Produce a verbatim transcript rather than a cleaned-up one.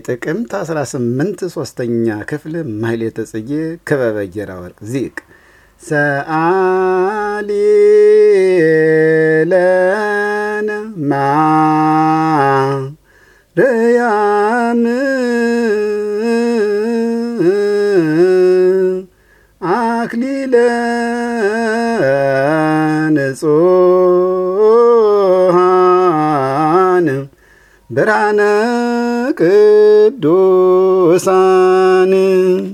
ጥቅምት አስራ ስምንት ሶስተኛ ክፍል ማህሌተ ጽጌ ክበበ ጌራ ወርቅ ዚቅ ሰአሊ ለነ ማርያም አክሊለ ንጹሐን ብርሃነ ቅዱሳን